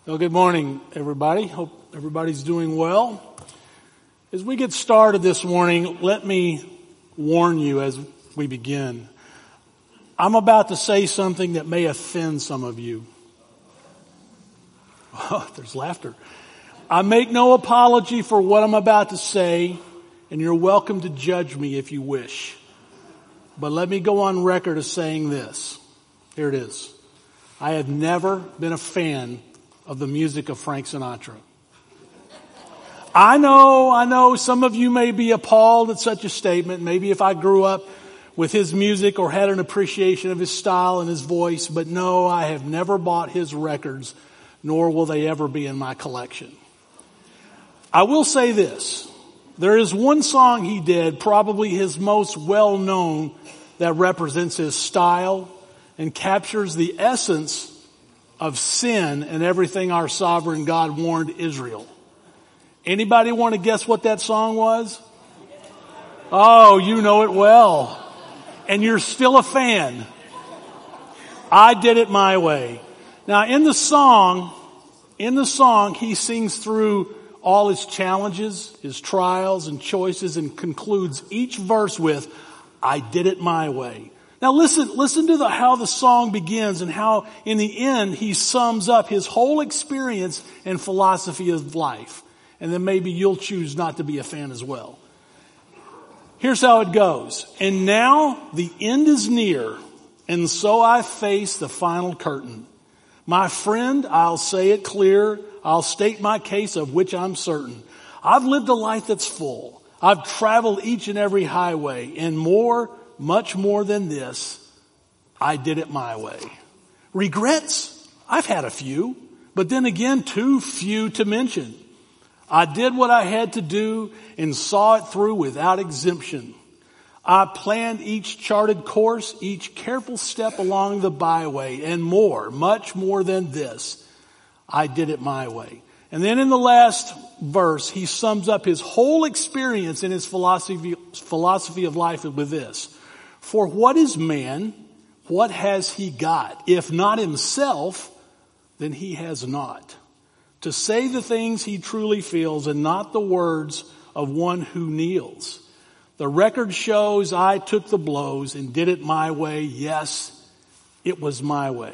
Well, good morning, everybody. Hope everybody's doing well. As we get started this morning, let me warn you as we begin. I'm about to say something that may offend some of you. Oh, there's laughter. I make no apology for what I'm about to say, and you're welcome to judge me if you wish. But let me go on record as saying this. Here it is. I have never been a fan of the music of Frank Sinatra. I know some of you may be appalled at such a statement. Maybe if I grew up with his music or had an appreciation of his style and his voice, but no, I have never bought his records, nor will they ever be in my collection. I will say this. There is one song he did, probably his most well-known, that represents his style and captures the essence of sin and everything our sovereign God warned Israel. Anybody want to guess what that song was? Oh, you know it well. And you're still a fan. I Did It My Way. Now in the song, he sings through all his challenges, his trials and choices, and concludes each verse with, I did it my way. Now listen to how the song begins and how in the end he sums up his whole experience and philosophy of life. And then maybe you'll choose not to be a fan as well. Here's how it goes. And now the end is near, and so I face the final curtain. My friend, I'll say it clear. I'll state my case of which I'm certain. I've lived a life that's full. I've traveled each and every highway, and much more than this, I did it my way. Regrets? I've had a few, but then again, too few to mention. I did what I had to do and saw it through without exemption. I planned each charted course, each careful step along the byway, and much more than this, I did it my way. And then in the last verse, he sums up his whole experience in his philosophy of life with this. For what is man? What has he got? If not himself, then he has naught. To say the things he truly feels and not the words of one who kneels. The record shows I took the blows and did it my way. Yes, it was my way.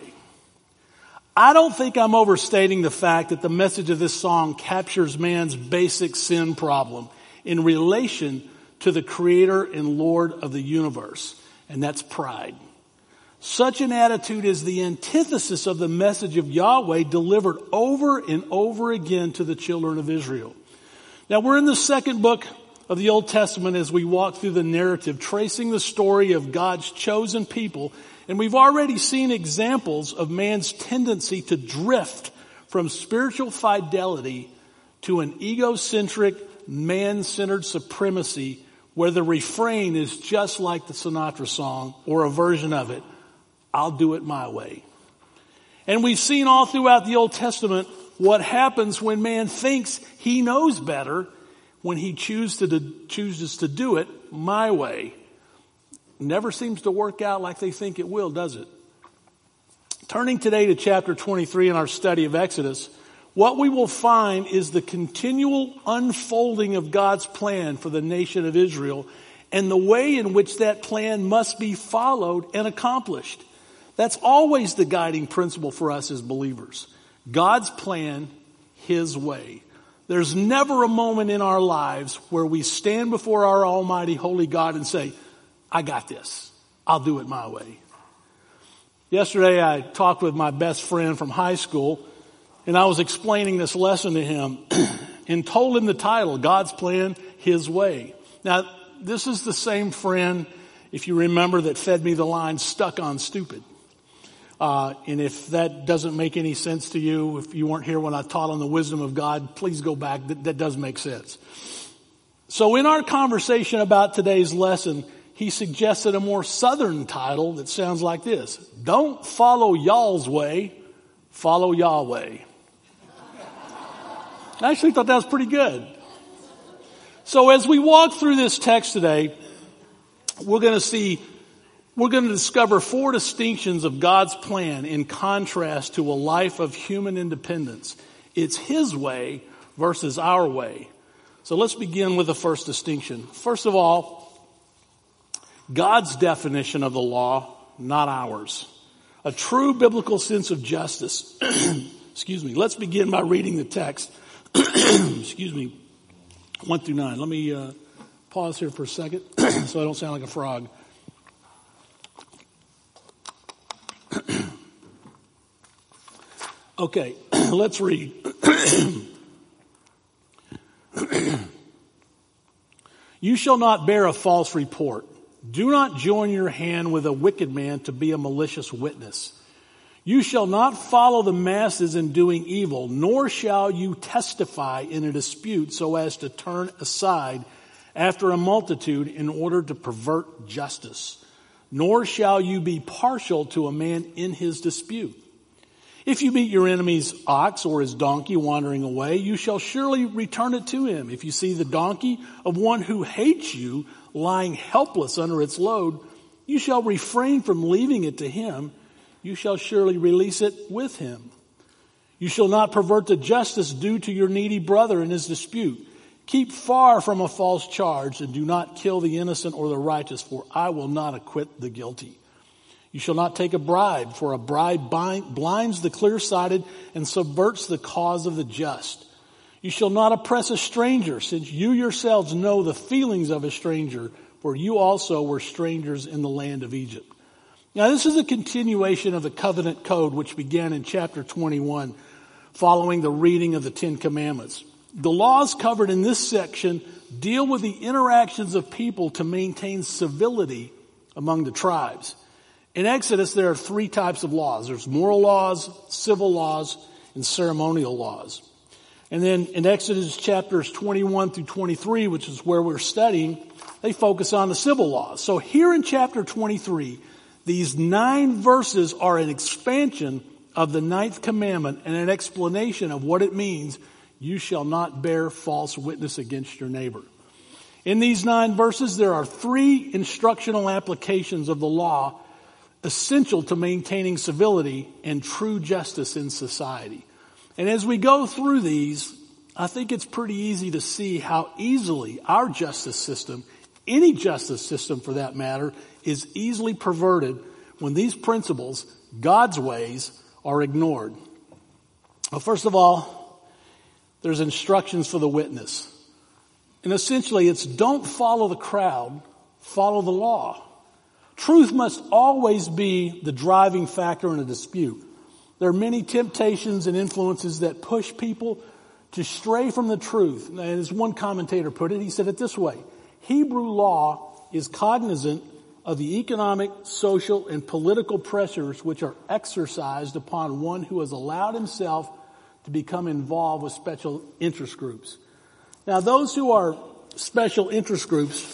I don't think I'm overstating the fact that the message of this song captures man's basic sin problem in relation to the Creator and Lord of the universe, and that's pride. Such an attitude is the antithesis of the message of Yahweh delivered over and over again to the children of Israel. Now we're in the second book of the Old Testament as we walk through the narrative, tracing the story of God's chosen people. And we've already seen examples of man's tendency to drift from spiritual fidelity to an egocentric, man-centered supremacy where the refrain is just like the Sinatra song or a version of it. I'll do it my way. And we've seen all throughout the Old Testament what happens when man thinks he knows better when he chooses to do it my way. Never seems to work out like they think it will, does it? Turning today to chapter 23 in our study of Exodus, what we will find is the continual unfolding of God's plan for the nation of Israel and the way in which that plan must be followed and accomplished. That's always the guiding principle for us as believers. God's plan, His way. There's never a moment in our lives where we stand before our almighty holy God and say, I got this. I'll do it my way. Yesterday I talked with my best friend from high school, and I was explaining this lesson to him and told him the title, God's Plan, His Way. Now, this is the same friend, if you remember, that fed me the line, stuck on stupid. And if that doesn't make any sense to you, if you weren't here when I taught on the wisdom of God, please go back. That does make sense. So in our conversation about today's lesson, he suggested a more southern title that sounds like this. Don't follow y'all's way, follow Yahweh. I actually thought that was pretty good. So as we walk through this text today, we're going to see We're going to discover 4 distinctions of God's plan in contrast to a life of human independence. It's His way versus our way. So let's begin with the first distinction. First of all, God's definition of the law, not ours. A true biblical sense of justice. Excuse me. Let's begin by reading the text. Excuse me. 1 through 9. Let me pause here for a second so I don't sound like a frog. Okay, let's read. You shall not bear a false report. Do not join your hand with a wicked man to be a malicious witness. You shall not follow the masses in doing evil, nor shall you testify in a dispute so as to turn aside after a multitude in order to pervert justice. Nor shall you be partial to a man in his dispute. If you meet your enemy's ox or his donkey wandering away, you shall surely return it to him. If you see the donkey of one who hates you lying helpless under its load, you shall refrain from leaving it to him. You shall surely release it with him. You shall not pervert the justice due to your needy brother in his dispute. Keep far from a false charge and do not kill the innocent or the righteous, for I will not acquit the guilty. You shall not take a bribe, for a bribe blinds the clear-sighted and subverts the cause of the just. You shall not oppress a stranger, since you yourselves know the feelings of a stranger, for you also were strangers in the land of Egypt. Now, this is a continuation of the covenant code which began in chapter 21, following the reading of the Ten Commandments. The laws covered in this section deal with the interactions of people to maintain civility among the tribes. In Exodus, there are 3 types of laws. There's moral laws, civil laws, and ceremonial laws. And then in Exodus chapters 21 through 23, which is where we're studying, they focus on the civil laws. So here in chapter 23, these 9 verses are an expansion of the 9th commandment and an explanation of what it means, you shall not bear false witness against your neighbor. In these 9 verses, there are 3 instructional applications of the law essential to maintaining civility and true justice in society. And as we go through these, I think it's pretty easy to see how easily our justice system, any justice system for that matter, is easily perverted when these principles, God's ways, are ignored. Well, first of all, there's instructions for the witness. And essentially it's don't follow the crowd, follow the law. Truth must always be the driving factor in a dispute. There are many temptations and influences that push people to stray from the truth. And as one commentator put it, he said it this way: Hebrew law is cognizant of the economic, social, and political pressures which are exercised upon one who has allowed himself to become involved with special interest groups. Now, those who are special interest groups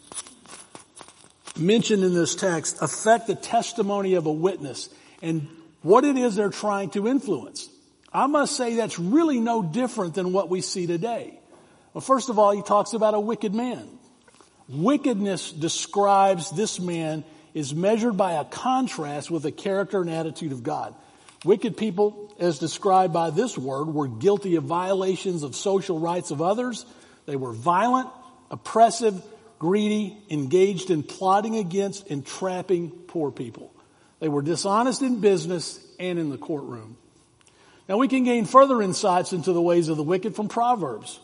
mentioned in this text affect the testimony of a witness and what it is they're trying to influence. I must say that's really no different than what we see today. Well, first of all, he talks about a wicked man. Wickedness describes this man is measured by a contrast with the character and attitude of God. Wicked people, as described by this word, were guilty of violations of social rights of others. They were violent, oppressive, greedy, engaged in plotting against and trapping poor people. They were dishonest in business and in the courtroom. Now we can gain further insights into the ways of the wicked from Proverbs.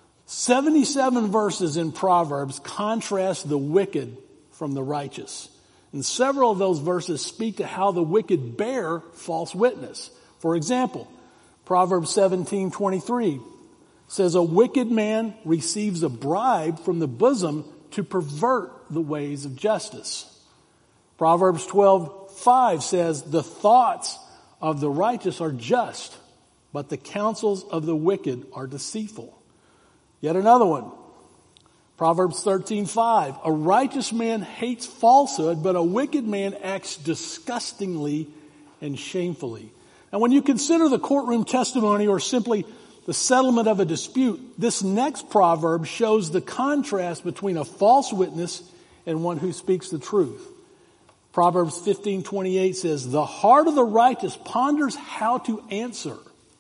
77 verses in Proverbs contrast the wicked from the righteous. And several of those verses speak to how the wicked bear false witness. For example, Proverbs 17:23 says, a wicked man receives a bribe from the bosom to pervert the ways of justice. Proverbs 12:5 says, the thoughts of the righteous are just, but the counsels of the wicked are deceitful. Yet another one, Proverbs 13:5, a righteous man hates falsehood, but a wicked man acts disgustingly and shamefully. And when you consider the courtroom testimony or simply the settlement of a dispute, this next proverb shows the contrast between a false witness and one who speaks the truth. Proverbs 15:28 says, the heart of the righteous ponders how to answer,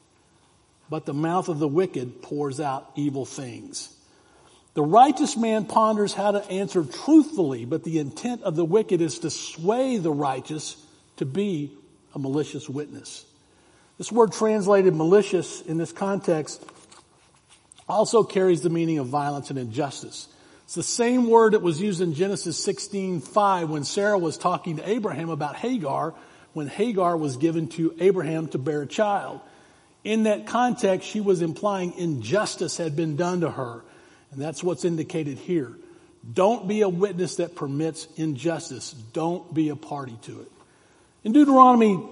but the mouth of the wicked pours out evil things. The righteous man ponders how to answer truthfully, but the intent of the wicked is to sway the righteous to be a malicious witness. This word translated malicious in this context also carries the meaning of violence and injustice. It's the same word that was used in Genesis 16:5 when Sarah was talking to Abraham about Hagar, when Hagar was given to Abraham to bear a child. In that context, she was implying injustice had been done to her. And that's what's indicated here. Don't be a witness that permits injustice. Don't be a party to it. In Deuteronomy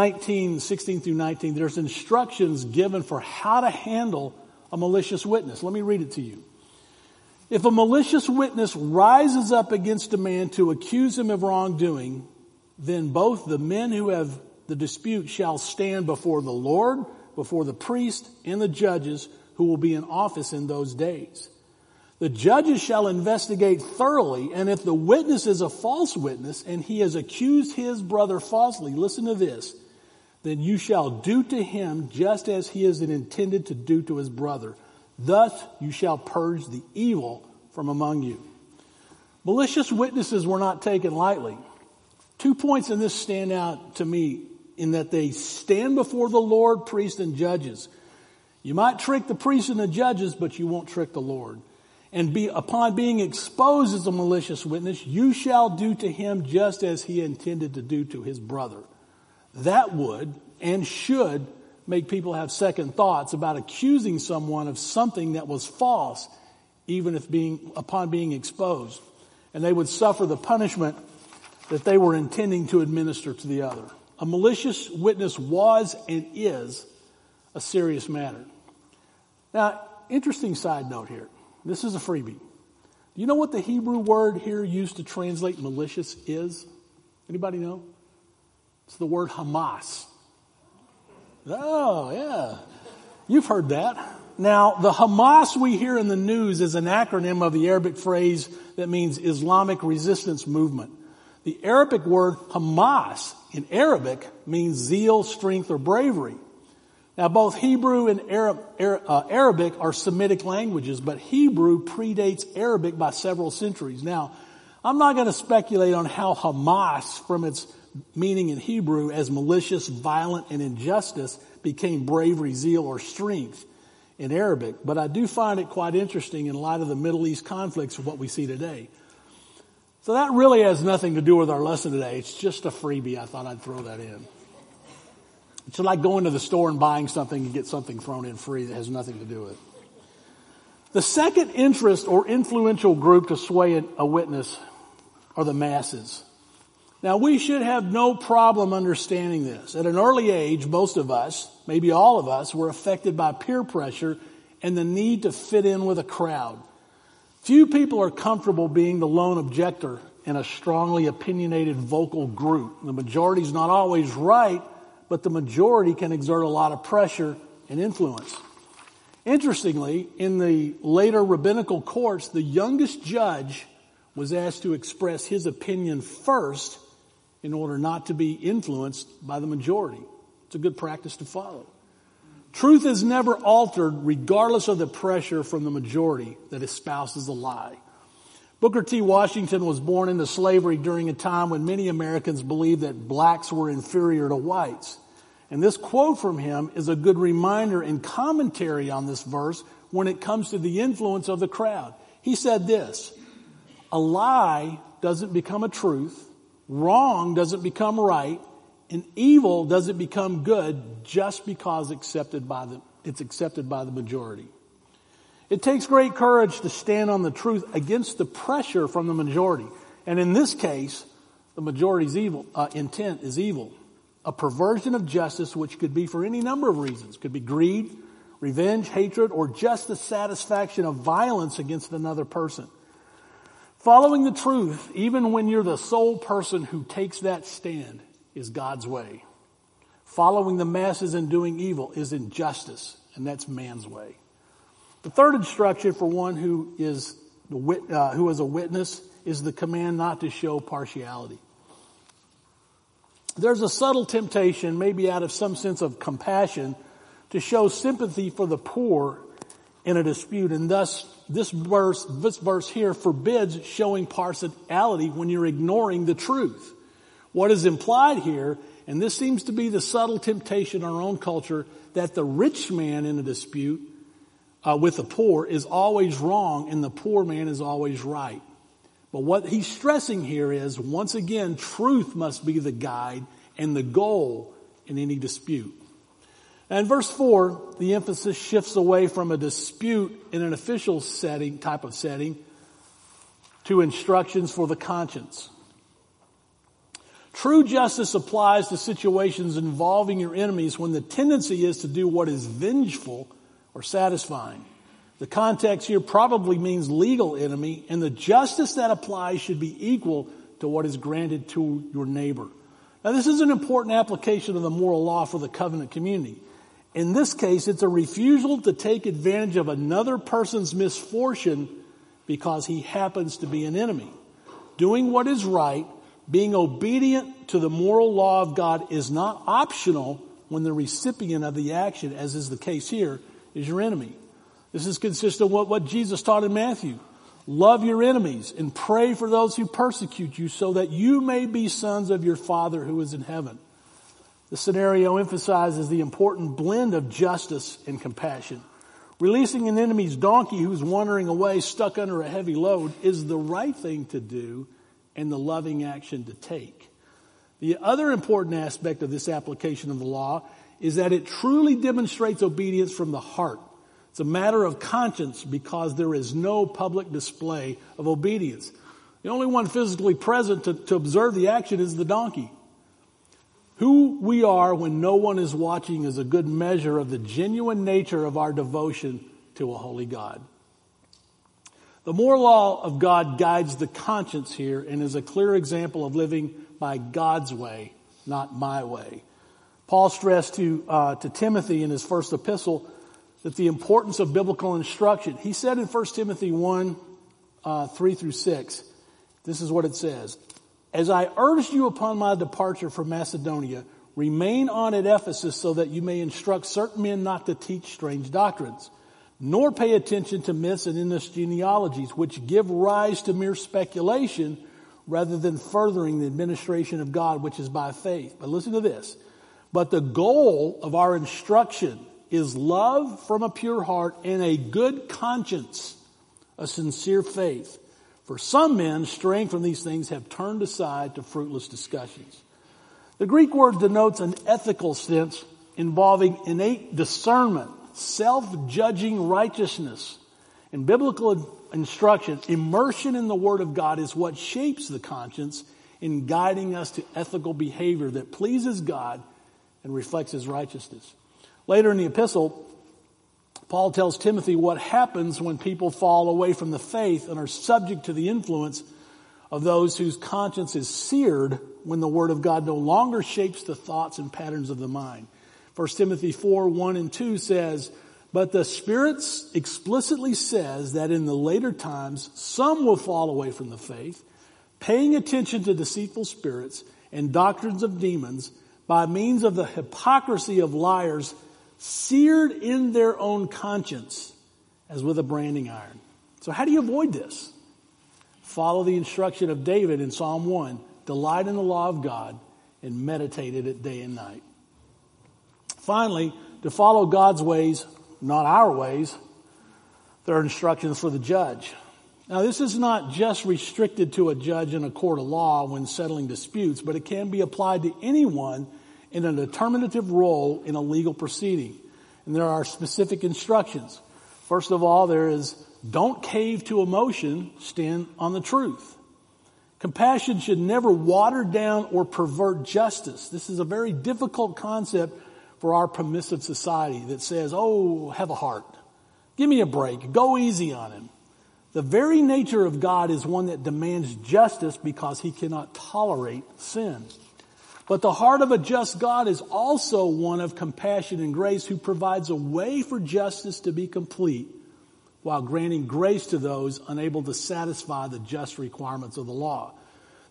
19:16 through 19, there's instructions given for how to handle a malicious witness. Let me read it to you. If a malicious witness rises up against a man to accuse him of wrongdoing, then both the men who have the dispute shall stand before the Lord, before the priest, and the judges who will be in office in those days. The judges shall investigate thoroughly, and if the witness is a false witness and he has accused his brother falsely, listen to this, then you shall do to him just as he is intended to do to his brother. Thus you shall purge the evil from among you. Malicious witnesses were not taken lightly. 2 points in this stand out to me in that they stand before the Lord, priests, and judges. You might trick the priests and the judges, but you won't trick the Lord. And upon being exposed as a malicious witness, you shall do to him just as he intended to do to his brother. That would and should make people have second thoughts about accusing someone of something that was false, even if upon being exposed. And they would suffer the punishment that they were intending to administer to the other. A malicious witness was and is a serious matter. Now, interesting side note here. This is a freebie. Do you know what the Hebrew word here used to translate malicious is? Anybody know? It's the word Hamas. Oh, yeah. You've heard that. Now, the Hamas we hear in the news is an acronym of the Arabic phrase that means Islamic Resistance Movement. The Arabic word Hamas in Arabic means zeal, strength, or bravery. Now, both Hebrew and Arabic are Semitic languages, but Hebrew predates Arabic by several centuries. Now, I'm not going to speculate on how Hamas, from its meaning in Hebrew as malicious, violent, and injustice, became bravery, zeal, or strength in Arabic. But I do find it quite interesting in light of the Middle East conflicts of what we see today. So that really has nothing to do with our lesson today. It's just a freebie. I thought I'd throw that in. It's like going to the store and buying something and get something thrown in free that has nothing to do with it. The second interest or influential group to sway a witness are the masses. Now, we should have no problem understanding this. At an early age, most of us, maybe all of us, were affected by peer pressure and the need to fit in with a crowd. Few people are comfortable being the lone objector in a strongly opinionated vocal group. The majority is not always right, but the majority can exert a lot of pressure and influence. Interestingly, in the later rabbinical courts, the youngest judge was asked to express his opinion first in order not to be influenced by the majority. It's a good practice to follow. Truth is never altered regardless of the pressure from the majority that espouses a lie. Booker T. Washington was born into slavery during a time when many Americans believed that blacks were inferior to whites. And this quote from him is a good reminder and commentary on this verse when it comes to the influence of the crowd. He said this, "A lie doesn't become a truth, wrong doesn't become right, and evil doesn't become good just because it's accepted by the majority." It takes great courage to stand on the truth against the pressure from the majority. And in this case, the majority's intent is evil. A perversion of justice, which could be for any number of reasons. Could be greed, revenge, hatred, or just the satisfaction of violence against another person. Following the truth, even when you're the sole person who takes that stand, is God's way. Following the masses and doing evil is injustice, and that's man's way. The third instruction for one who is a witness is the command not to show partiality. there's a subtle temptation, maybe out of some sense of compassion, to show sympathy for the poor in a dispute. And thus, this verse here forbids showing partiality when you're ignoring the truth. What is implied here, and this seems to be the subtle temptation in our own culture, that the rich man in a dispute with the poor is always wrong and the poor man is always right. But what he's stressing here is, once again, truth must be the guide and the goal in any dispute. And in verse 4, the emphasis shifts away from a dispute in an official type of setting, to instructions for the conscience. True justice applies to situations involving your enemies when the tendency is to do what is vengeful or satisfying. The context here probably means legal enemy, and the justice that applies should be equal to what is granted to your neighbor. Now, this is an important application of the moral law for the covenant community. In this case, it's a refusal to take advantage of another person's misfortune because he happens to be an enemy. Doing what is right, being obedient to the moral law of God, is not optional when the recipient of the action, as is the case here, is your enemy. This is consistent with what Jesus taught in Matthew. Love your enemies and pray for those who persecute you, so that you may be sons of your Father who is in heaven. The scenario emphasizes the important blend of justice and compassion. Releasing an enemy's donkey who's wandering away, stuck under a heavy load, is the right thing to do and the loving action to take. The other important aspect of this application of the law is that it truly demonstrates obedience from the heart. It's a matter of conscience because there is no public display of obedience. The only one physically present to observe the action is the donkey. Who we are when no one is watching is a good measure of the genuine nature of our devotion to a holy God. The moral law of God guides the conscience here and is a clear example of living by God's way, not my way. Paul stressed to Timothy in his first epistle that the importance of biblical instruction. He said in 1 Timothy 1, 3 through 6, this is what it says. As I urged you upon my departure from Macedonia, remain on at Ephesus so that you may instruct certain men not to teach strange doctrines, nor pay attention to myths and endless genealogies, which give rise to mere speculation rather than furthering the administration of God, which is by faith. But listen to this. But the goal of our instruction is love from a pure heart and a good conscience, a sincere faith. For some men, straying from these things, have turned aside to fruitless discussions. The Greek word denotes an ethical sense involving innate discernment, self-judging righteousness. In biblical instruction, immersion in the Word of God is what shapes the conscience in guiding us to ethical behavior that pleases God and reflects His righteousness. Later in the epistle, Paul tells Timothy what happens when people fall away from the faith and are subject to the influence of those whose conscience is seared when the Word of God no longer shapes the thoughts and patterns of the mind. 1 Timothy 4, 1 and 2 says, but the Spirit explicitly says that in the later times some will fall away from the faith, paying attention to deceitful spirits and doctrines of demons by means of the hypocrisy of liars, seared in their own conscience as with a branding iron. So how do you avoid this? Follow the instruction of David in Psalm 1. Delight in the law of God and meditate in it day and night. Finally, to follow God's ways, not our ways, there are instructions for the judge. Now, this is not just restricted to a judge in a court of law when settling disputes, but it can be applied to anyone in a determinative role in a legal proceeding. And there are specific instructions. First of all, there is, don't cave to emotion, stand on the truth. Compassion should never water down or pervert justice. This is a very difficult concept for our permissive society that says, oh, have a heart. Give me a break. Go easy on him. The very nature of God is one that demands justice because He cannot tolerate sin. But the heart of a just God is also one of compassion and grace, who provides a way for justice to be complete while granting grace to those unable to satisfy the just requirements of the law.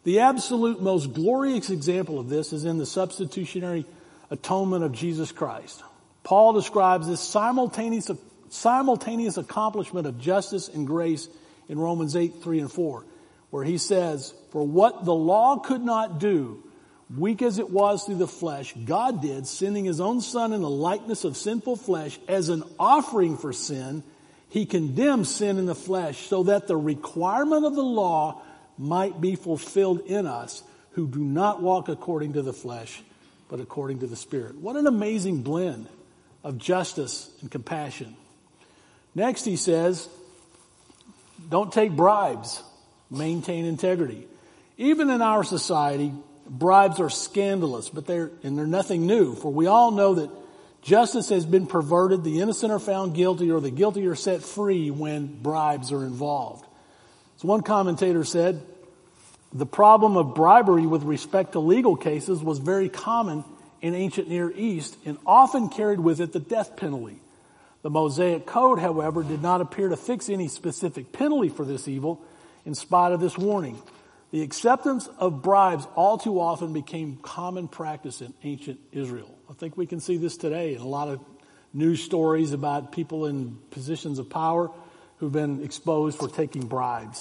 The absolute most glorious example of this is in the substitutionary atonement of Jesus Christ. Paul describes this simultaneous accomplishment of justice and grace in Romans 8:3-4, where he says, "For what the law could not do, weak as it was through the flesh, God did, sending his own Son in the likeness of sinful flesh as an offering for sin. He condemned sin in the flesh so that the requirement of the law might be fulfilled in us who do not walk according to the flesh, but according to the Spirit." What an amazing blend of justice and compassion. Next he says, don't take bribes, maintain integrity. Even in our society, bribes are scandalous, but they're nothing new. For we all know that justice has been perverted, the innocent are found guilty, or the guilty are set free when bribes are involved. As one commentator said, the problem of bribery with respect to legal cases was very common in ancient Near East and often carried with it the death penalty. The Mosaic Code, however, did not appear to fix any specific penalty for this evil in spite of this warning. The acceptance of bribes all too often became common practice in ancient Israel. I think we can see this today in a lot of news stories about people in positions of power who've been exposed for taking bribes.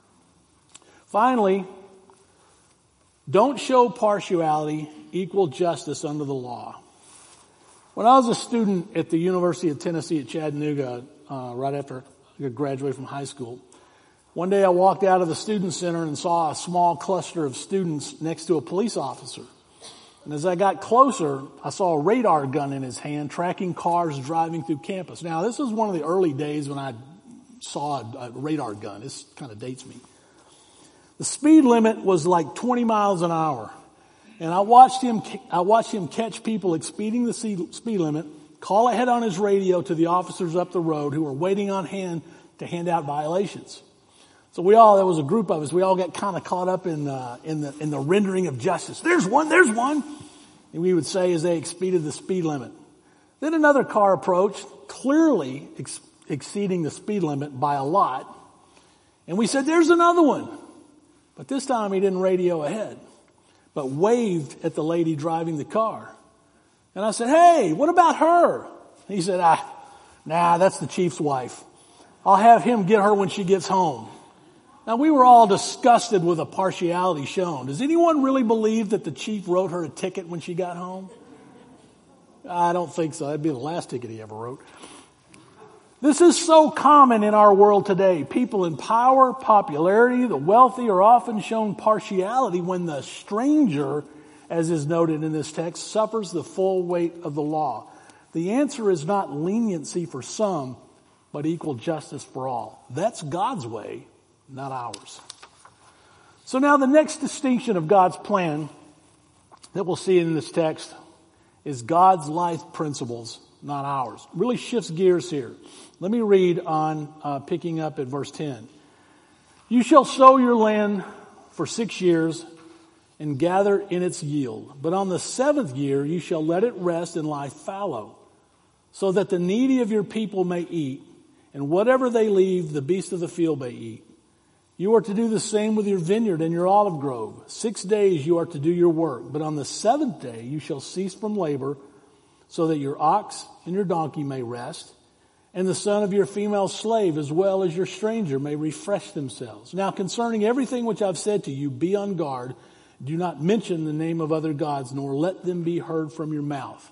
Finally, don't show partiality, equal justice under the law. When I was a student at the University of Tennessee at Chattanooga, right after I graduated from high school, one day I walked out of the student center and saw a small cluster of students next to a police officer. And as I got closer, I saw a radar gun in his hand tracking cars driving through campus. Now, this was one of the early days when I saw a radar gun. This kind of dates me. The speed limit was like 20 miles an hour. And I watched him catch people exceeding the speed limit, call ahead on his radio to the officers up the road who were waiting on hand to hand out violations. So there was a group of us, we all got kind of caught up in the rendering of justice. There's one. And we would say as they exceeded the speed limit. Then another car approached, clearly exceeding the speed limit by a lot. And we said, there's another one. But this time he didn't radio ahead, but waved at the lady driving the car. And I said, hey, what about her? He said, nah, that's the chief's wife. I'll have him get her when she gets home. Now, we were all disgusted with the partiality shown. Does anyone really believe that the chief wrote her a ticket when she got home? I don't think so. That'd be the last ticket he ever wrote. This is so common in our world today. People in power, popularity, the wealthy are often shown partiality when the stranger, as is noted in this text, suffers the full weight of the law. The answer is not leniency for some, but equal justice for all. That's God's way, not ours. So now the next distinction of God's plan that we'll see in this text is God's life principles, not ours. Really shifts gears here. Let me read on picking up at verse 10. You shall sow your land for 6 years and gather in its yield. But on the 7th year you shall let it rest and lie fallow, so that the needy of your people may eat, and whatever they leave, the beasts of the field may eat. You are to do the same with your vineyard and your olive grove. 6 days you are to do your work, but on the 7th day you shall cease from labor, so that your ox and your donkey may rest, and the son of your female slave as well as your stranger may refresh themselves. Now concerning everything which I've said to you, be on guard. Do not mention the name of other gods, nor let them be heard from your mouth.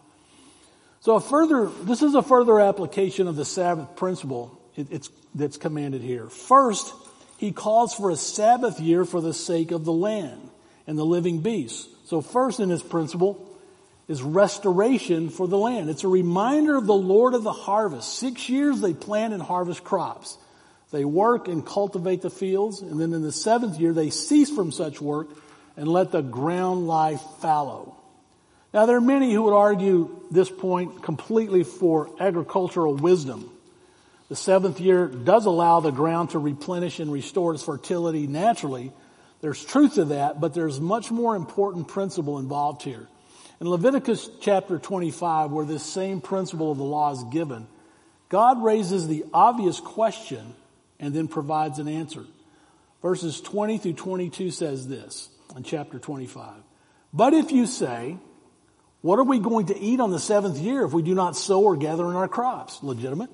So this is a further application of the Sabbath principle that's commanded here. First, he calls for a Sabbath year for the sake of the land and the living beasts. So first in his principle is restoration for the land. It's a reminder of the Lord of the harvest. 6 years they plant and harvest crops. They work and cultivate the fields, and then in the 7th year they cease from such work and let the ground lie fallow. Now there are many who would argue this point completely for agricultural wisdom. The 7th year does allow the ground to replenish and restore its fertility naturally. There's truth to that, but there's much more important principle involved here. In Leviticus chapter 25, where this same principle of the law is given, God raises the obvious question and then provides an answer. Verses 20 through 22 says this: in chapter 25. But if you say, what are we going to eat on the seventh year if we do not sow or gather in our crops? Legitimate.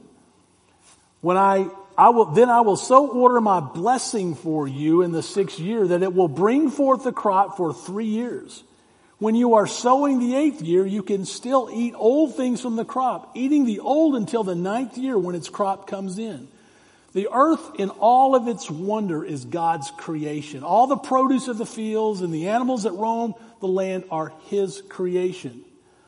When I will so order my blessing for you in the 6th year that it will bring forth the crop for 3 years. When you are sowing the 8th year, you can still eat old things from the crop, eating the old until the 9th year when its crop comes in. The earth in all of its wonder is God's creation. All the produce of the fields and the animals that roam the land are His creation.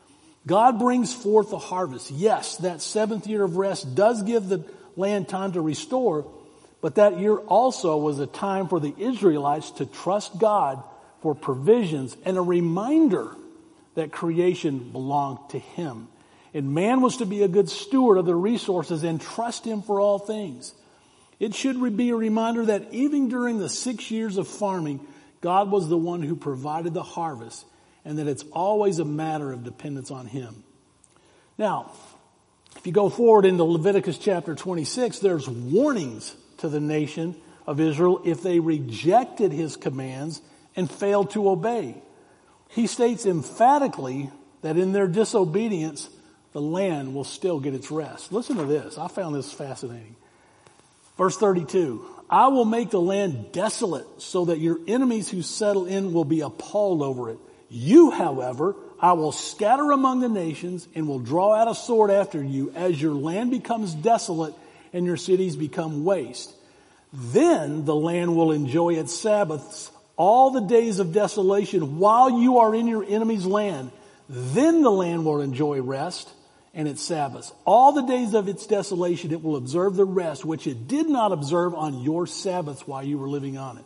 God brings forth the harvest. Yes, that 7th year of rest does give the land time to restore, but that year also was a time for the Israelites to trust God for provisions and a reminder that creation belonged to Him. And man was to be a good steward of the resources and trust Him for all things. It should be a reminder that even during the 6 years of farming, God was the one who provided the harvest, and that it's always a matter of dependence on Him. Now, if you go forward into Leviticus chapter 26, there's warnings to the nation of Israel if they rejected His commands and failed to obey. He states emphatically that in their disobedience, the land will still get its rest. Listen to this. I found this fascinating. Verse 32, I will make the land desolate so that your enemies who settle in will be appalled over it. You, however, I will scatter among the nations and will draw out a sword after you as your land becomes desolate and your cities become waste. Then the land will enjoy its Sabbaths all the days of desolation while you are in your enemy's land. Then the land will enjoy rest and its Sabbaths. All the days of its desolation it will observe the rest which it did not observe on your Sabbaths while you were living on it.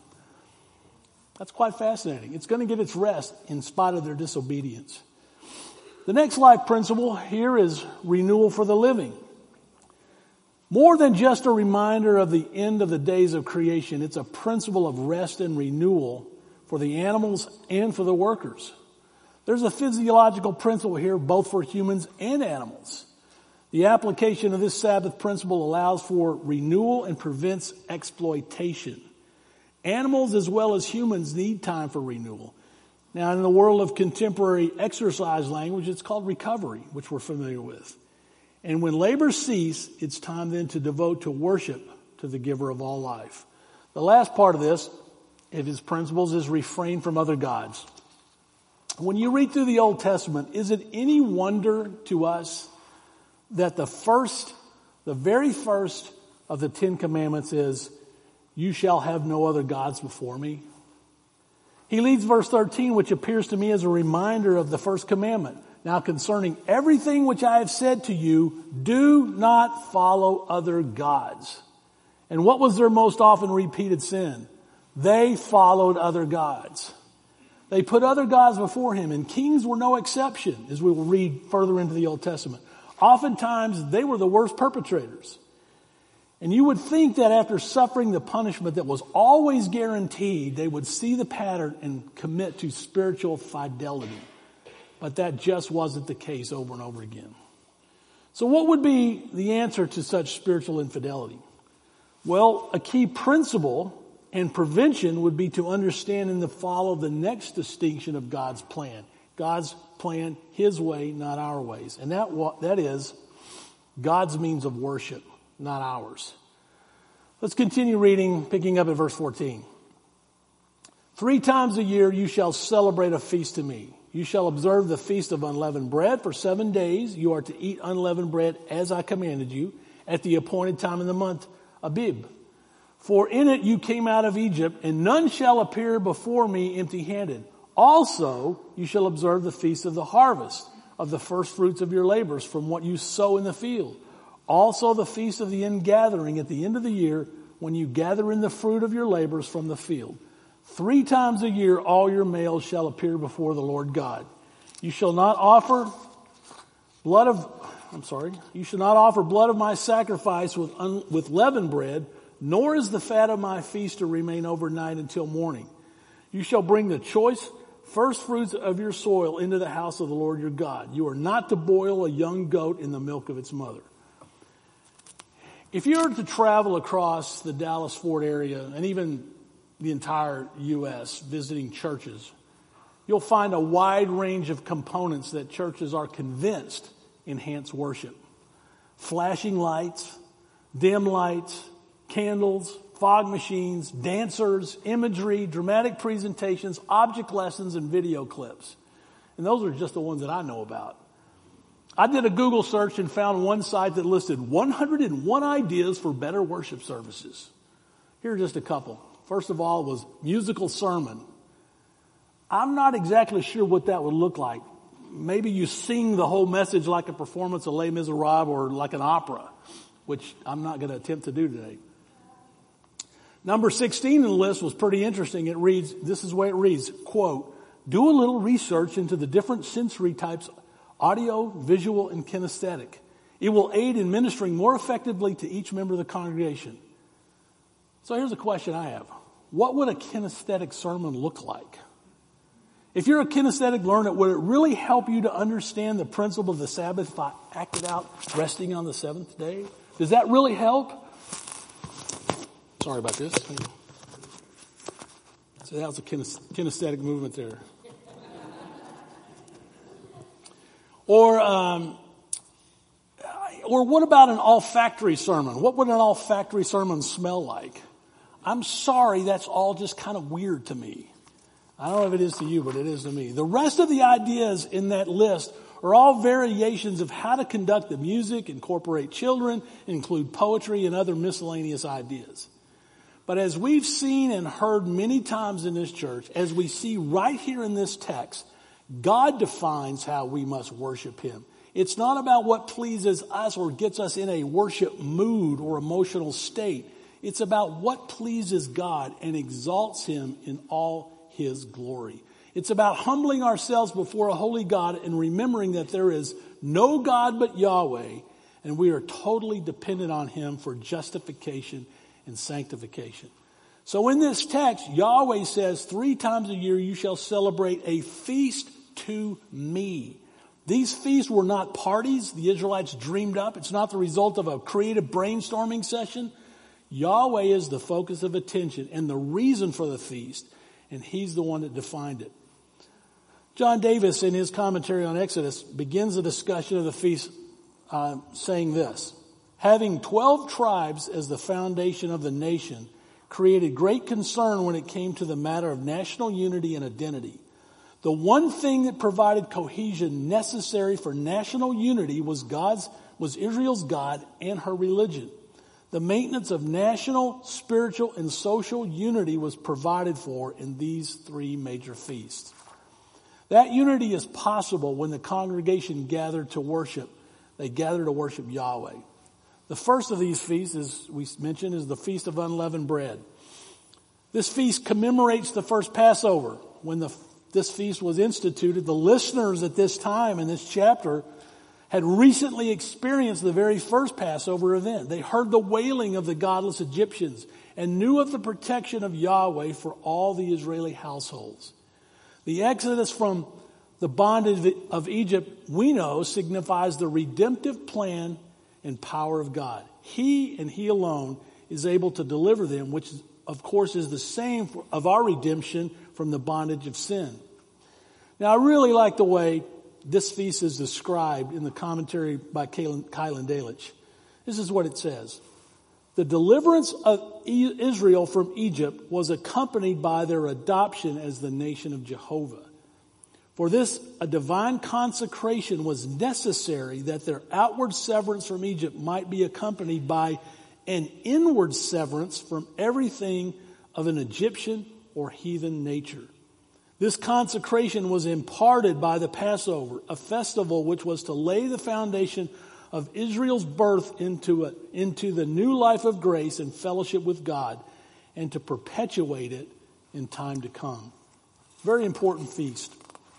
That's quite fascinating. It's going to get its rest in spite of their disobedience. The next life principle here is renewal for the living. More than just a reminder of the end of the days of creation, it's a principle of rest and renewal for the animals and for the workers. There's a physiological principle here both for humans and animals. The application of this Sabbath principle allows for renewal and prevents exploitation. Animals as well as humans need time for renewal. Now, in the world of contemporary exercise language, it's called recovery, which we're familiar with. And when labor cease, it's time then to devote to worship to the giver of all life. The last part of this, of his principles, is refrain from other gods. When you read through the Old Testament, is it any wonder to us that the very first of the 10 commandments is, you shall have no other gods before me? He leads verse 13, which appears to me as a reminder of the first commandment. Now concerning everything which I have said to you, do not follow other gods. And what was their most often repeated sin? They followed other gods. They put other gods before Him, and kings were no exception, as we will read further into the Old Testament. Oftentimes, they were the worst perpetrators. And you would think that after suffering the punishment that was always guaranteed, they would see the pattern and commit to spiritual fidelity. But that just wasn't the case over and over again. So what would be the answer to such spiritual infidelity? Well, a key principle and prevention would be to understand and to follow the next distinction of God's plan. God's plan, His way, not our ways. And that is God's means of worship, not ours. Let's continue reading, picking up at verse 14. 3 times a year you shall celebrate a feast to me. You shall observe the feast of unleavened bread for 7 days. You are to eat unleavened bread as I commanded you at the appointed time in the month Abib. For in it you came out of Egypt, and none shall appear before me empty-handed. Also you shall observe the feast of the harvest, of the first fruits of your labors from what you sow in the field. Also the feast of the ingathering at the end of the year, when you gather in the fruit of your labors from the field. 3 times a year all your males shall appear before the Lord God. You shall not offer blood of my sacrifice with leavened bread, nor is the fat of my feast to remain overnight until morning. You shall bring the choice first fruits of your soil into the house of the Lord your God. You are not to boil a young goat in the milk of its mother. If you were to travel across the Dallas-Fort area and even the entire U.S., visiting churches, you'll find a wide range of components that churches are convinced enhance worship. Flashing lights, dim lights, candles, fog machines, dancers, imagery, dramatic presentations, object lessons, and video clips. And those are just the ones that I know about. I did a Google search and found one site that listed 101 ideas for better worship services. Here are just a couple. First of all was musical sermon. I'm not exactly sure what that would look like. Maybe you sing the whole message like a performance of Les Miserables or like an opera, which I'm not going to attempt to do today. Number 16 in the list was pretty interesting. It reads, this is the way it reads, quote, do a little research into the different sensory types, audio, visual, and kinesthetic. It will aid in ministering more effectively to each member of the congregation. So here's a question I have. What would a kinesthetic sermon look like? If you're a kinesthetic learner, would it really help you to understand the principle of the Sabbath by acting out resting on the seventh day? Does that really help? Sorry about this. So that was a kinesthetic movement there. Or what about an olfactory sermon? What would an olfactory sermon smell like? I'm sorry, that's all just kind of weird to me. I don't know if it is to you, but it is to me. The rest of the ideas in that list are all variations of how to conduct the music, incorporate children, include poetry, and other miscellaneous ideas. But as we've seen and heard many times in this church, as we see right here in this text, God defines how we must worship Him. It's not about what pleases us or gets us in a worship mood or emotional state. It's about what pleases God and exalts Him in all His glory. It's about humbling ourselves before a holy God and remembering that there is no God but Yahweh, and we are totally dependent on Him for justification and sanctification. So in this text, Yahweh says 3 times a year you shall celebrate a feast to me. These feasts were not parties the Israelites dreamed up. It's not the result of a creative brainstorming session. Yahweh is the focus of attention and the reason for the feast, and He's the one that defined it. John Davis, in his commentary on Exodus, begins the discussion of the feast saying this: having 12 tribes as the foundation of the nation created great concern when it came to the matter of national unity and identity. The one thing that provided cohesion necessary for national unity was Israel's God and her religion. The maintenance of national, spiritual, and social unity was provided for in these 3 major feasts. That unity is possible when the congregation gathered to worship. They gathered to worship Yahweh. The first of these feasts, as we mentioned, is the Feast of Unleavened Bread. This feast commemorates the first Passover. When this feast was instituted, the listeners at this time in this chapter had recently experienced the very first Passover event. They heard the wailing of the godless Egyptians and knew of the protection of Yahweh for all the Israeli households. The exodus from the bondage of Egypt, we know, signifies the redemptive plan and power of God. He and He alone is able to deliver them, which of course is the same of our redemption from the bondage of sin. Now I really like the way this feast is described in the commentary by Kylan Delitzsch. This is what it says. The deliverance of Israel from Egypt was accompanied by their adoption as the nation of Jehovah. For this, a divine consecration was necessary that their outward severance from Egypt might be accompanied by an inward severance from everything of an Egyptian or heathen nature. This consecration was imparted by the Passover, a festival which was to lay the foundation of Israel's birth into the new life of grace and fellowship with God, and to perpetuate it in time to come. Very important feast.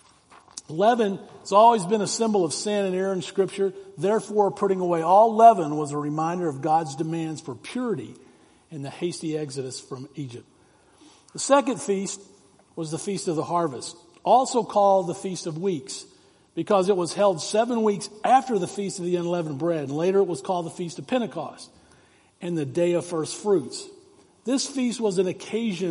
Leaven has always been a symbol of sin and error in Scripture. Therefore, putting away all leaven was a reminder of God's demands for purity in the hasty exodus from Egypt. The second feast was the Feast of the Harvest, also called the Feast of Weeks, because it was held 7 weeks after the Feast of the Unleavened Bread. And later it was called the Feast of Pentecost and the Day of First Fruits. This feast was an occasion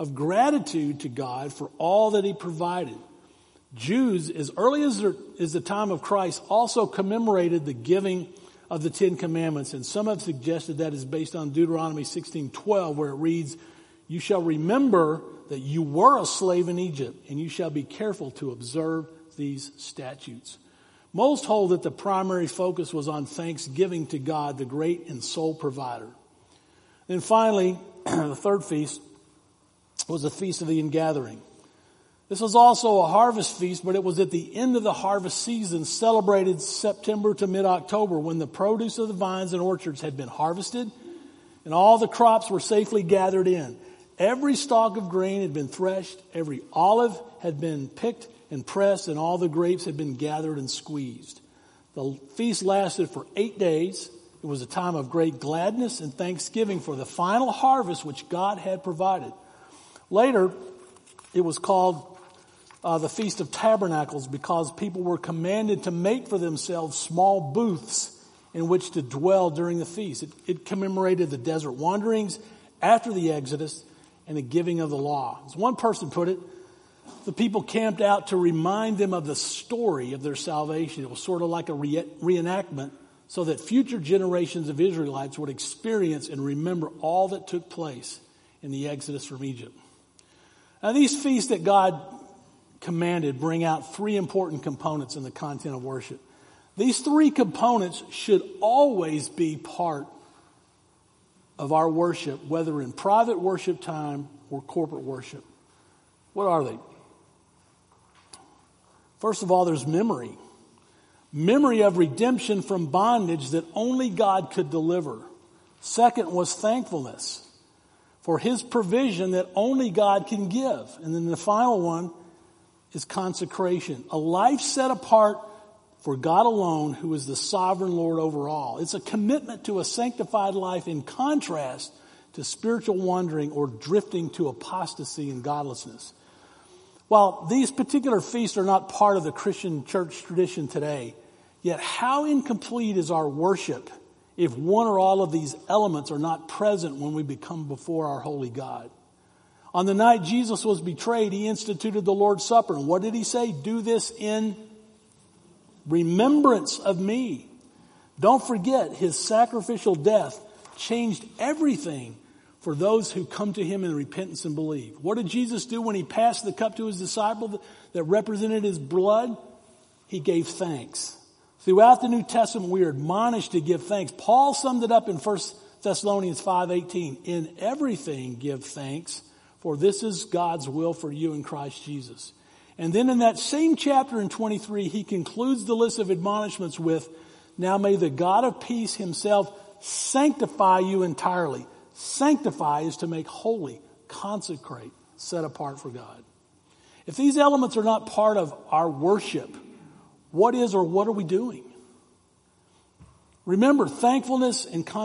of gratitude to God for all that he provided. Jews, as early as the time of Christ, also commemorated the giving of the Ten Commandments, and some have suggested that is based on Deuteronomy 16:12, where it reads, "You shall remember that you were a slave in Egypt, and you shall be careful to observe these statutes." Most hold that the primary focus was on thanksgiving to God, the great and sole provider. Then finally, the third feast was the Feast of the Ingathering. This was also a harvest feast, but it was at the end of the harvest season, celebrated September to mid-October, when the produce of the vines and orchards had been harvested and all the crops were safely gathered in. Every stalk of grain had been threshed, every olive had been picked and pressed, and all the grapes had been gathered and squeezed. The feast lasted for 8 days. It was a time of great gladness and thanksgiving for the final harvest which God had provided. Later, it was called the Feast of Tabernacles, because people were commanded to make for themselves small booths in which to dwell during the feast. It commemorated the desert wanderings after the Exodus and the giving of the law. As one person put it, the people camped out to remind them of the story of their salvation. It was sort of like a reenactment, so that future generations of Israelites would experience and remember all that took place in the Exodus from Egypt. Now, these feasts that God commanded bring out three important components in the content of worship. These three components should always be part of our worship, whether in private worship time or corporate worship. What are they? First of all, there's memory. Memory of redemption from bondage that only God could deliver. Second was thankfulness for his provision that only God can give. And then the final one is consecration, a life set apart for God alone, who is the sovereign Lord over all. It's a commitment to a sanctified life in contrast to spiritual wandering or drifting to apostasy and godlessness. While these particular feasts are not part of the Christian church tradition today, yet how incomplete is our worship if one or all of these elements are not present when we become before our holy God? On the night Jesus was betrayed, he instituted the Lord's Supper. And what did he say? Do this in remembrance of me. Don't forget, his sacrificial death changed everything for those who come to him in repentance and believe. What did Jesus do when he passed the cup to his disciple that represented his blood? He gave thanks. Throughout the New Testament, we are admonished to give thanks. Paul summed it up in 1 Thessalonians 5:18. In everything give thanks, for this is God's will for you in Christ Jesus. And then in that same chapter in 23, he concludes the list of admonishments with, now may the God of peace himself sanctify you entirely. Sanctify is to make holy, consecrate, set apart for God. If these elements are not part of our worship, what is or what are we doing? Remember, remembrance,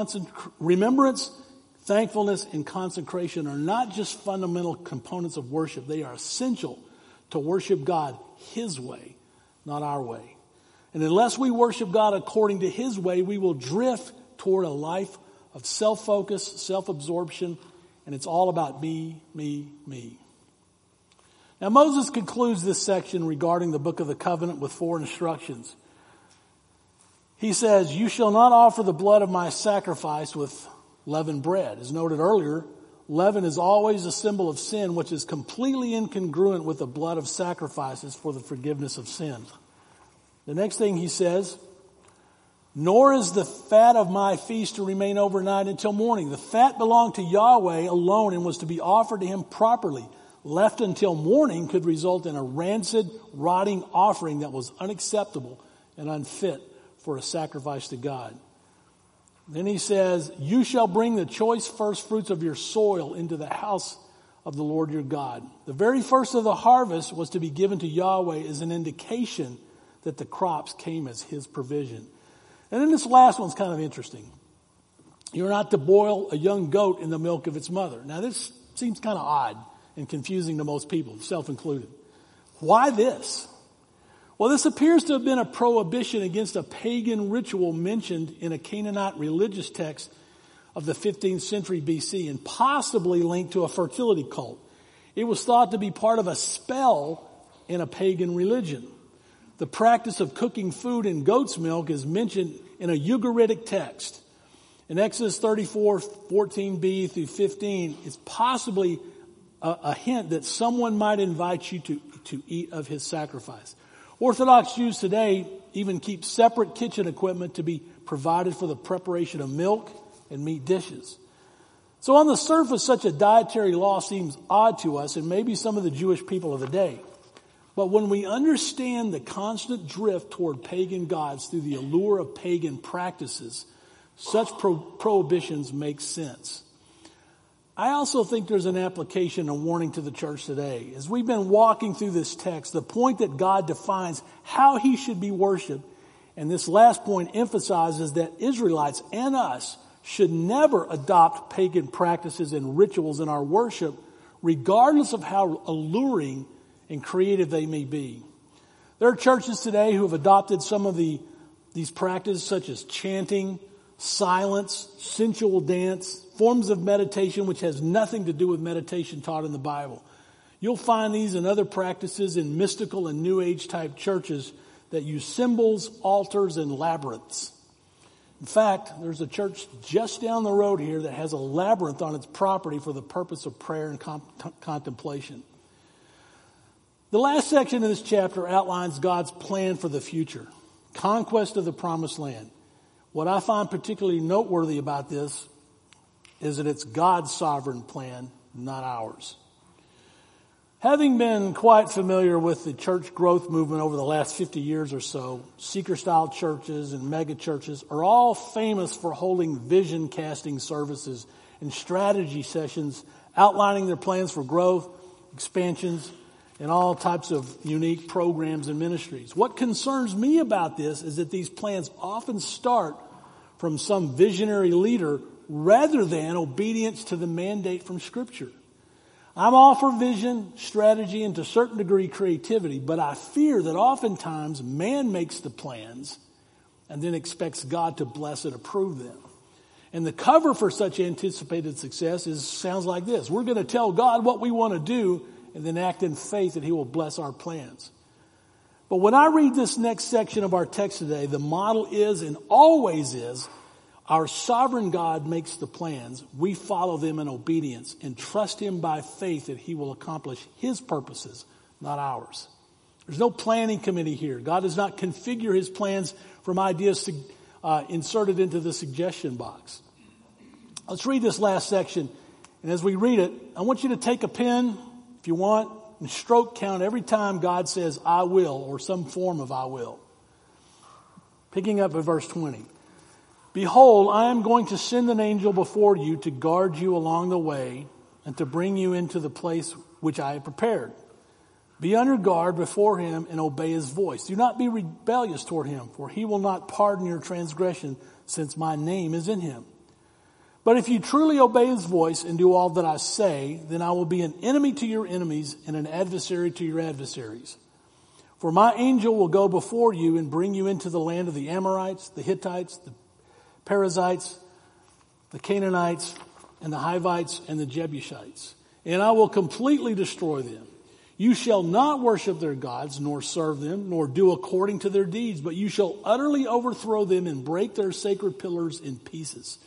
thankfulness, and consecration are not just fundamental components of worship. They are essential to worship God his way, not our way. And unless we worship God according to his way, we will drift toward a life of self-focus, self-absorption, and it's all about me, me, me. Now Moses concludes this section regarding the book of the covenant with 4 instructions. He says, you shall not offer the blood of my sacrifice with leavened bread. As noted earlier, leaven is always a symbol of sin, which is completely incongruent with the blood of sacrifices for the forgiveness of sins. The next thing he says, nor is the fat of my feast to remain overnight until morning. The fat belonged to Yahweh alone and was to be offered to him properly. Left until morning could result in a rancid, rotting offering that was unacceptable and unfit for a sacrifice to God. Then he says, you shall bring the choice first fruits of your soil into the house of the Lord your God. The very first of the harvest was to be given to Yahweh as an indication that the crops came as his provision. And then this last one's kind of interesting. You're not to boil a young goat in the milk of its mother. Now this seems kind of odd and confusing to most people, self-included. Why this? Well, this appears to have been a prohibition against a pagan ritual mentioned in a Canaanite religious text of the 15th century BC and possibly linked to a fertility cult. It was thought to be part of a spell in a pagan religion. The practice of cooking food in goat's milk is mentioned in a Ugaritic text. In Exodus 34:14b through 15, it's possibly a hint that someone might invite you to eat of his sacrifice. Orthodox Jews today even keep separate kitchen equipment to be provided for the preparation of milk and meat dishes. So on the surface, such a dietary law seems odd to us and maybe some of the Jewish people of the day. But when we understand the constant drift toward pagan gods through the allure of pagan practices, such prohibitions make sense. I also think there's an application and warning to the church today. As we've been walking through this text, the point that God defines how he should be worshiped, and this last point emphasizes that Israelites and us should never adopt pagan practices and rituals in our worship, regardless of how alluring and creative they may be. There are churches today who have adopted some of these practices such as chanting, silence, sensual dance, forms of meditation which has nothing to do with meditation taught in the Bible. You'll find these and other practices in mystical and New Age type churches that use symbols, altars, and labyrinths. In fact, there's a church just down the road here that has a labyrinth on its property for the purpose of prayer and contemplation. The last section of this chapter outlines God's plan for the future, conquest of the promised land. What I find particularly noteworthy about this is that it's God's sovereign plan, not ours. Having been quite familiar with the church growth movement over the last 50 years or so, seeker-style churches and mega churches are all famous for holding vision casting services and strategy sessions outlining their plans for growth, expansions, and all types of unique programs and ministries. What concerns me about this is that these plans often start from some visionary leader rather than obedience to the mandate from Scripture. I'm all for vision, strategy, and to a certain degree creativity, but I fear that oftentimes man makes the plans and then expects God to bless and approve them. And the cover for such anticipated success sounds like this. We're going to tell God what we want to do and then act in faith that he will bless our plans. But when I read this next section of our text today, the model is and always is our sovereign God makes the plans. We follow them in obedience and trust him by faith that he will accomplish his purposes, not ours. There's no planning committee here. God does not configure his plans from ideas inserted into the suggestion box. Let's read this last section. And as we read it, I want you to take a pen, if you want, and stroke count every time God says, I will, or some form of I will. Picking up at verse 20. Behold, I am going to send an angel before you to guard you along the way and to bring you into the place which I have prepared. Be under guard before him and obey his voice. Do not be rebellious toward him, for he will not pardon your transgression, since my name is in him. But if you truly obey his voice and do all that I say, then I will be an enemy to your enemies and an adversary to your adversaries. For my angel will go before you and bring you into the land of the Amorites, the Hittites, the Perizzites, the Canaanites, and the Hivites, and the Jebusites. And I will completely destroy them. You shall not worship their gods, nor serve them, nor do according to their deeds, but you shall utterly overthrow them and break their sacred pillars in pieces.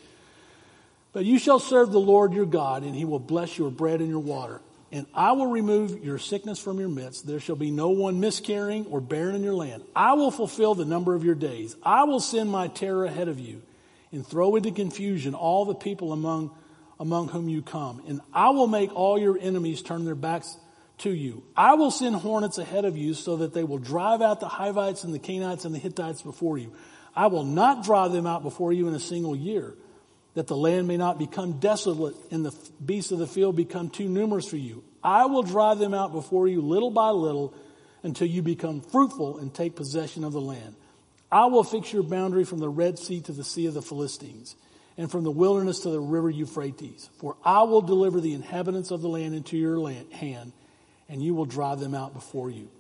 But you shall serve the Lord your God, and he will bless your bread and your water. And I will remove your sickness from your midst. There shall be no one miscarrying or barren in your land. I will fulfill the number of your days. I will send my terror ahead of you and throw into confusion all the people among whom you come. And I will make all your enemies turn their backs to you. I will send hornets ahead of you so that they will drive out the Hivites and the Canaanites and the Hittites before you. I will not drive them out before you in a single year, that the land may not become desolate and the beasts of the field become too numerous for you. I will drive them out before you little by little until you become fruitful and take possession of the land. I will fix your boundary from the Red Sea to the Sea of the Philistines, and from the wilderness to the river Euphrates. For I will deliver the inhabitants of the land into your hand, and you will drive them out before you.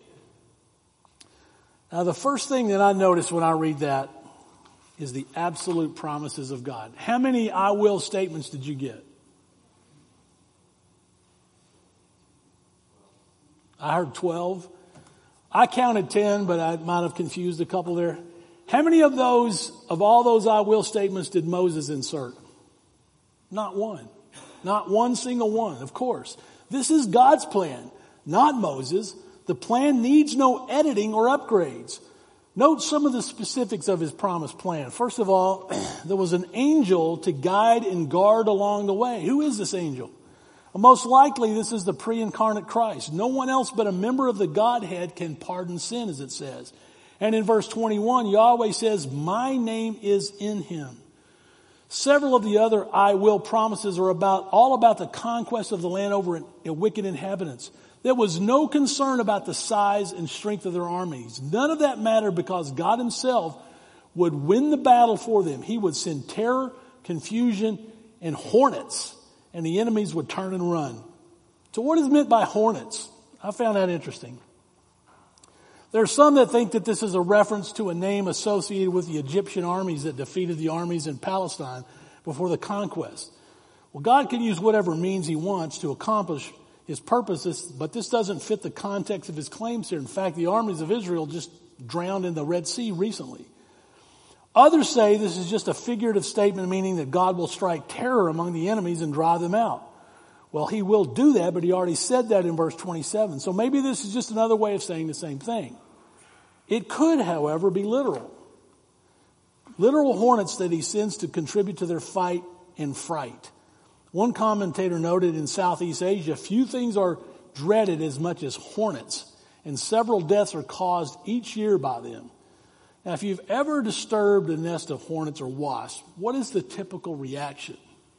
Now, the first thing that I notice when I read that is the absolute promises of God. How many I will statements did you get? I heard 12. I counted 10, but I might have confused a couple there. How many of all those I will statements did Moses insert? Not one. Not one single one, of course. This is God's plan, not Moses. The plan needs no editing or upgrades. Note some of the specifics of his promised plan. First of all, there was an angel to guide and guard along the way. Who is this angel? Well, most likely this is the pre-incarnate Christ. No one else but a member of the Godhead can pardon sin, as it says. And in verse 21, Yahweh says, my name is in him. Several of the other I will promises are all about the conquest of the land over wicked inhabitants. There was no concern about the size and strength of their armies. None of that mattered because God himself would win the battle for them. He would send terror, confusion, and hornets, and the enemies would turn and run. So what is meant by hornets? I found that interesting. There are some that think that this is a reference to a name associated with the Egyptian armies that defeated the armies in Palestine before the conquest. Well, God can use whatever means he wants to accomplish his purposes, but this doesn't fit the context of his claims here. In fact, the armies of Israel just drowned in the Red Sea recently. Others say this is just a figurative statement, meaning that God will strike terror among the enemies and drive them out. Well, he will do that, but he already said that in verse 27. So maybe this is just another way of saying the same thing. It could, however, be literal. Literal hornets that he sends to contribute to their fight and fright. One commentator noted in Southeast Asia, few things are dreaded as much as hornets, and several deaths are caused each year by them. Now, if you've ever disturbed a nest of hornets or wasps, what is the typical reaction?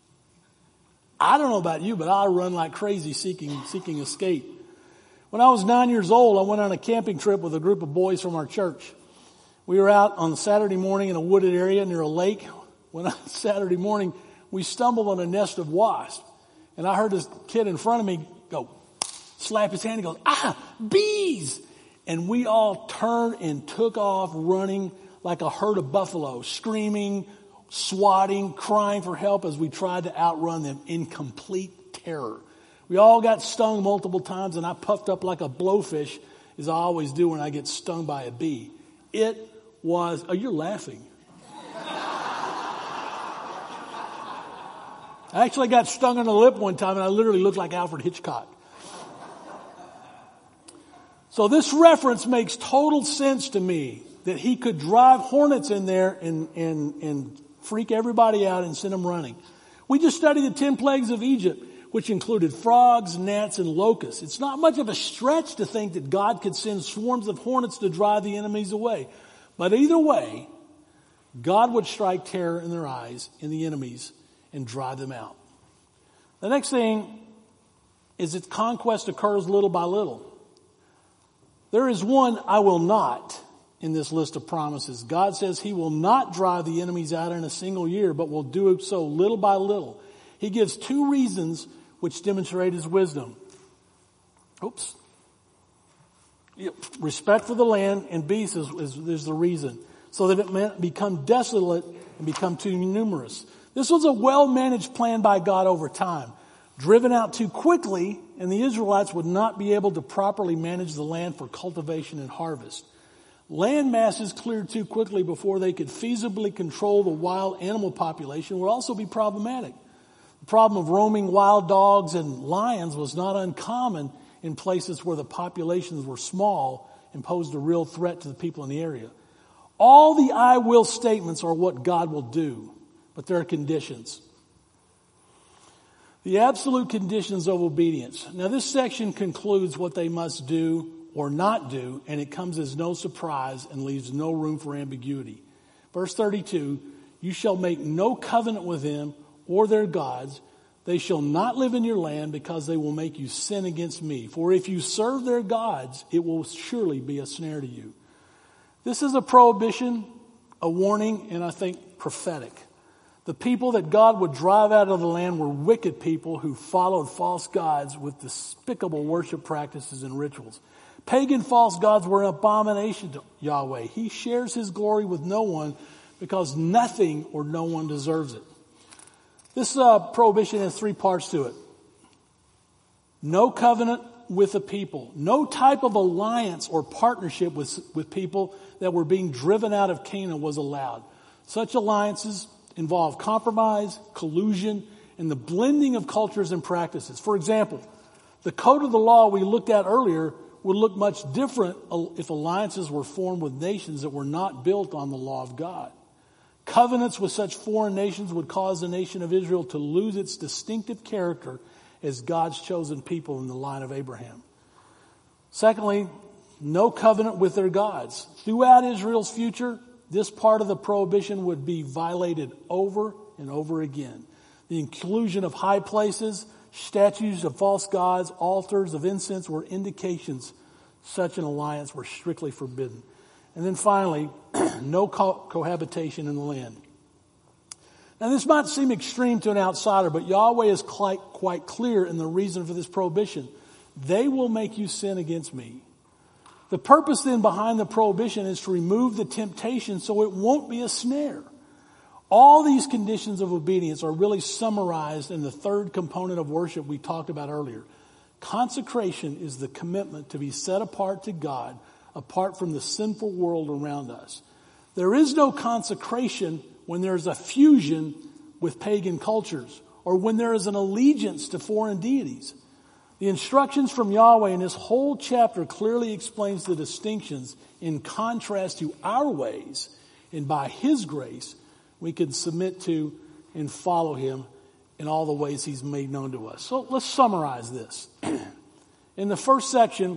I don't know about you, but I run like crazy seeking escape. When I was 9 years old, I went on a camping trip with a group of boys from our church. We were out on Saturday morning in a wooded area near a lake. When on Saturday morning, we stumbled on a nest of wasps. And I heard this kid in front of me go, slap his hand and goes, bees! And we all turned and took off running like a herd of buffalo, screaming, swatting, crying for help as we tried to outrun them in complete terror. We all got stung multiple times, and I puffed up like a blowfish, as I always do when I get stung by a bee. It was, you're laughing. I actually got stung on the lip one time, and I literally looked like Alfred Hitchcock. So this reference makes total sense to me, that he could drive hornets in there and freak everybody out and send them running. We just studied the 10 plagues of Egypt, which included frogs, gnats, and locusts. It's not much of a stretch to think that God could send swarms of hornets to drive the enemies away. But either way, God would strike terror in their eyes in the enemies and drive them out. The next thing is that conquest occurs little by little. There is one I will not in this list of promises. God says he will not drive the enemies out in a single year, but will do it so little by little. He gives two reasons which demonstrate his wisdom. Respect for the land and beasts is the reason. So that it may become desolate and become too numerous. This was a well-managed plan by God over time. Driven out too quickly, and the Israelites would not be able to properly manage the land for cultivation and harvest. Land masses cleared too quickly before they could feasibly control the wild animal population would also be problematic. The problem of roaming wild dogs and lions was not uncommon in places where the populations were small and posed a real threat to the people in the area. All the I will statements are what God will do, but there are conditions. The absolute conditions of obedience. Now this section concludes what they must do or not do, and it comes as no surprise and leaves no room for ambiguity. Verse 32, you shall make no covenant with them or their gods. They shall not live in your land because they will make you sin against me. For if you serve their gods, it will surely be a snare to you. This is a prohibition, a warning, and I think prophetic. The people that God would drive out of the land were wicked people who followed false gods with despicable worship practices and rituals. Pagan false gods were an abomination to Yahweh. He shares his glory with no one because nothing or no one deserves it. This prohibition has three parts to it. No covenant with a people. No type of alliance or partnership with people that were being driven out of Canaan was allowed. Such alliances involve compromise, collusion, and the blending of cultures and practices. For example, the code of the law we looked at earlier would look much different if alliances were formed with nations that were not built on the law of God. Covenants with such foreign nations would cause the nation of Israel to lose its distinctive character as God's chosen people in the line of Abraham. Secondly, no covenant with their gods. Throughout Israel's future, this part of the prohibition would be violated over and over again. The inclusion of high places, statues of false gods, altars of incense were indications such an alliance were strictly forbidden. And then finally, no cohabitation in the land. Now this might seem extreme to an outsider, but Yahweh is quite clear in the reason for this prohibition. They will make you sin against me. The purpose then behind the prohibition is to remove the temptation so it won't be a snare. All these conditions of obedience are really summarized in the third component of worship we talked about earlier. Consecration is the commitment to be set apart to God, apart from the sinful world around us. There is no consecration when there is a fusion with pagan cultures or when there is an allegiance to foreign deities. The instructions from Yahweh in this whole chapter clearly explains the distinctions in contrast to our ways, and by His grace we can submit to and follow Him in all the ways He's made known to us. So let's summarize this. In the first section,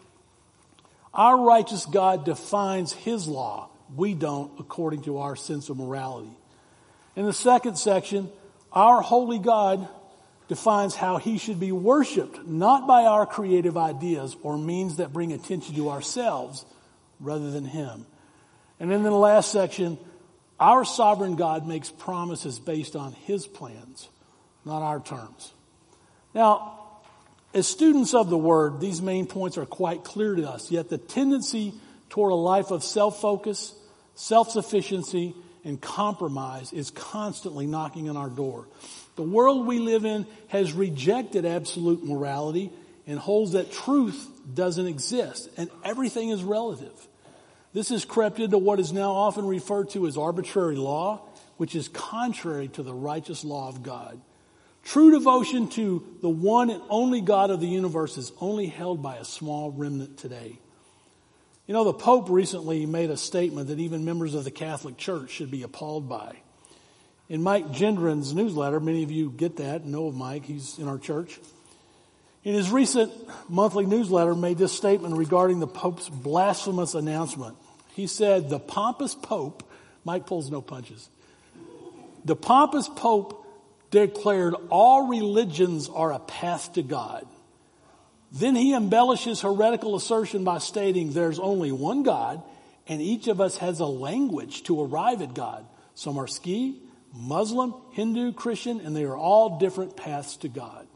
our righteous God defines His law. We don't, according to our sense of morality. In the second section, our holy God defines how He should be worshiped, not by our creative ideas or means that bring attention to ourselves rather than Him. And then in the last section, our sovereign God makes promises based on His plans, not our terms. Now, as students of the Word, these main points are quite clear to us, yet the tendency toward a life of self-focus, self-sufficiency, and compromise is constantly knocking on our door. The world we live in has rejected absolute morality and holds that truth doesn't exist and everything is relative. This has crept into what is now often referred to as arbitrary law, which is contrary to the righteous law of God. True devotion to the one and only God of the universe is only held by a small remnant today. You know, the Pope recently made a statement that even members of the Catholic Church should be appalled by. In Mike Gendron's newsletter, many of you get that and know of Mike, he's in our church. In his recent monthly newsletter, made this statement regarding the Pope's blasphemous announcement. He said, the pompous Pope, Mike pulls no punches, the pompous Pope declared all religions are a path to God. Then he embellishes heretical assertion by stating there's only one God and each of us has a language to arrive at God. Some are Ski, Muslim, Hindu, Christian, and they are all different paths to God.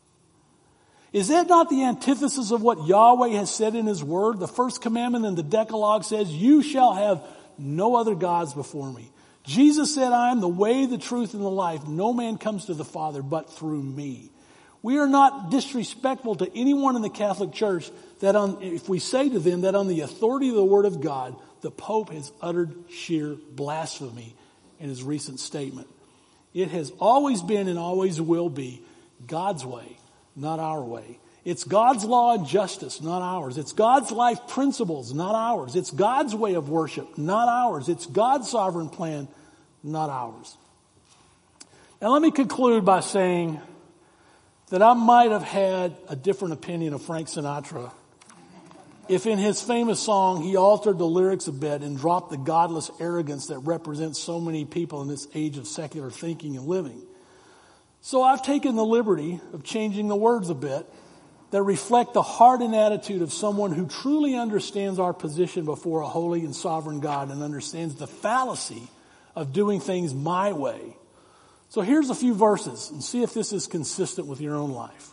Is that not the antithesis of what Yahweh has said in His Word? The first commandment in the Decalogue says, you shall have no other gods before me. Jesus said, I am the way, the truth, and the life. No man comes to the Father but through me. We are not disrespectful to anyone in the Catholic Church that if we say to them that on the authority of the Word of God, the Pope has uttered sheer blasphemy in his recent statement. It has always been and always will be God's way, not our way. It's God's law and justice, not ours. It's God's life principles, not ours. It's God's way of worship, not ours. It's God's sovereign plan, not ours. Now let me conclude by saying that I might have had a different opinion of Frank Sinatra if in his famous song he altered the lyrics a bit and dropped the godless arrogance that represents so many people in this age of secular thinking and living. So I've taken the liberty of changing the words a bit that reflect the heart and attitude of someone who truly understands our position before a holy and sovereign God and understands the fallacy of doing things my way. So here's a few verses and see if this is consistent with your own life.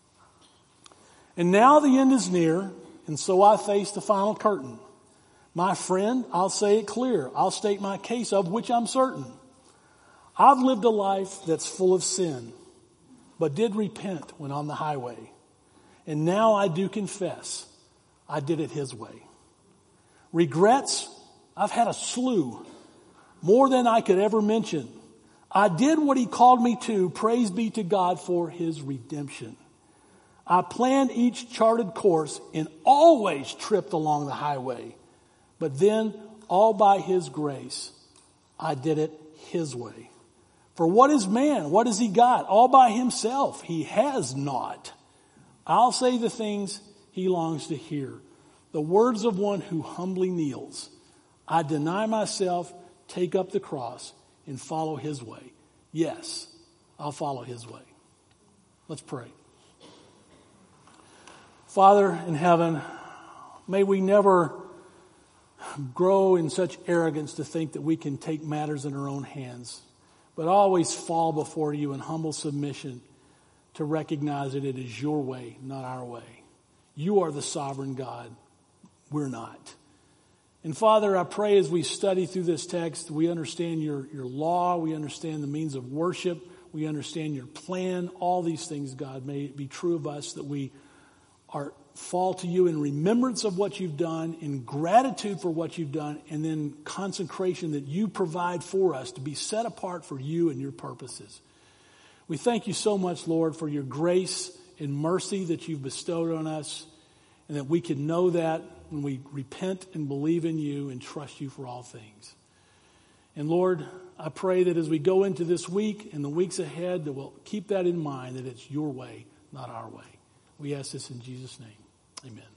And now the end is near, and so I face the final curtain. My friend, I'll say it clear. I'll state my case of which I'm certain. I've lived a life that's full of sin, but did repent when on the highway. And now I do confess I did it His way. Regrets, I've had a slew, more than I could ever mention. I did what He called me to. Praise be to God for His redemption. I planned each charted course and always tripped along the highway. But then, all by His grace, I did it His way. For what is man? What has he got? All by himself. He has not. I'll say the things he longs to hear. The words of one who humbly kneels. I deny myself, take up the cross, and follow His way. Yes, I'll follow His way. Let's pray. Father in heaven, may we never grow in such arrogance to think that we can take matters in our own hands, but always fall before You in humble submission to recognize that it is Your way, not our way. You are the sovereign God. We're not. And Father, I pray as we study through this text, we understand your law, we understand the means of worship, we understand Your plan, all these things, God, may it be true of us that we fall to You in remembrance of what You've done, in gratitude for what You've done, and then consecration that You provide for us to be set apart for You and Your purposes. We thank You so much, Lord, for Your grace and mercy that You've bestowed on us, and that we can know that when we repent and believe in You and trust You for all things. And Lord, I pray that as we go into this week and the weeks ahead, that we'll keep that in mind, that it's Your way, not our way. We ask this in Jesus' name. Amen.